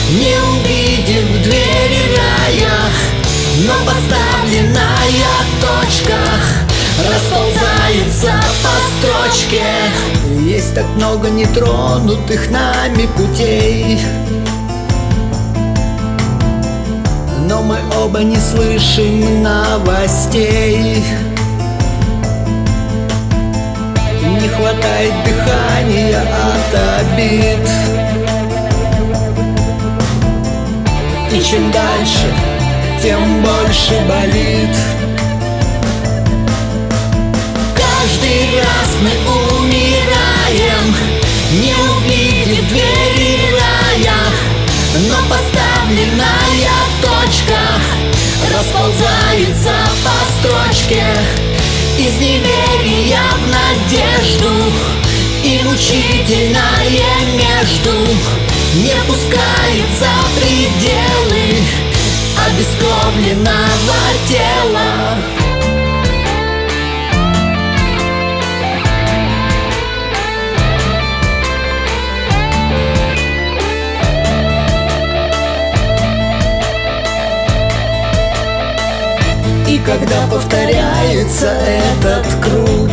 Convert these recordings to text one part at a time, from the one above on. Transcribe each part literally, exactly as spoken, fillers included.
не увидев двери рая, но поставленная точка расползается по строчке. Есть так много нетронутых нами путей, но мы оба не слышим новостей. Не хватает дыхания от обид, и чем дальше, тем больше болит. Каждый раз мы умираем, не увидев двери рая, но поставленная точка расползается по строчке. Из неверия в надежду и мучительное между не пускает за пределы обескровленного тела. И когда повторяется этот круг,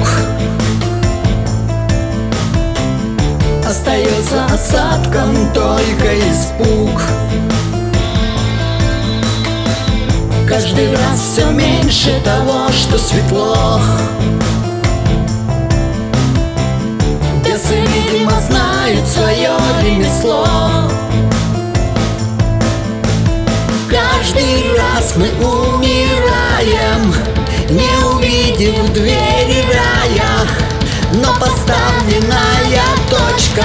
остается осадком только испуг. Каждый раз все меньше того, что светло. Бесы, видимо, знают свое ремесло. Каждый раз мы умираем, не увидев двери рая, но поставленная точка.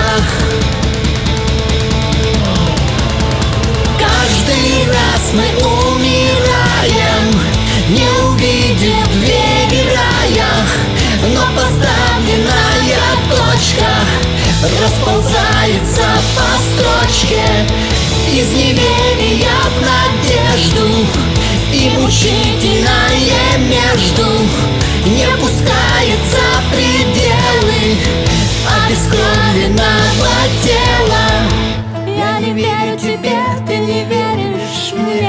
Каждый раз мы умираем, не увидев двери рая, но поставленная точка расползается по строчке. Из неверия в надежду и мучительное между не пускает за пределы обескровленного тела. Я не верю тебе, ты не веришь мне.